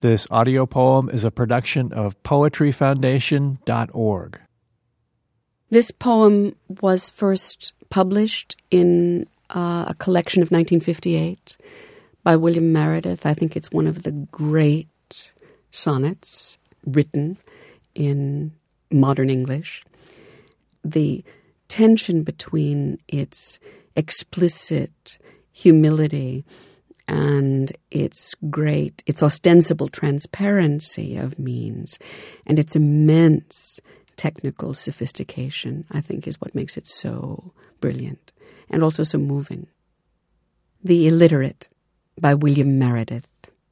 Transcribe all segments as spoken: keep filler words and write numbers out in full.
This audio poem is a production of poetry foundation dot org. This poem was first published in uh, a collection of nineteen fifty-eight by William Meredith. I think it's one of the great sonnets written in modern English. The tension between its explicit humility and its great, its ostensible transparency of means and its immense technical sophistication, I think, is what makes it so brilliant and also so moving. The Illiterate by William Meredith.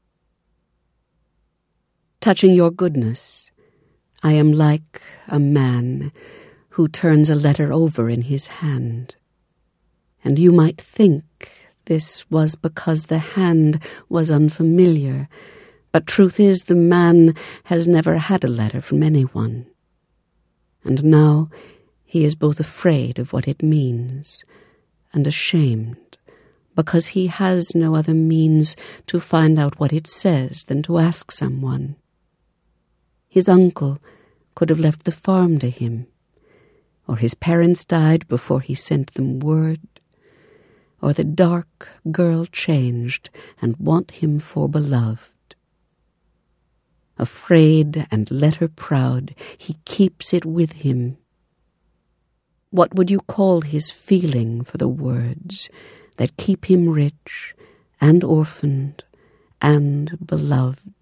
Touching your goodness, I am like a man who turns a letter over in his hand. And you might think this was because the hand was unfamiliar, but truth is the man has never had a letter from anyone. And now he is both afraid of what it means and ashamed, because he has no other means to find out what it says than to ask someone. His uncle could have left the farm to him, or his parents died before he sent them word, or the dark girl changed and want him for beloved. Afraid and letter-proud, he keeps it with him. What would you call his feeling for the words that keep him rich and orphaned and beloved?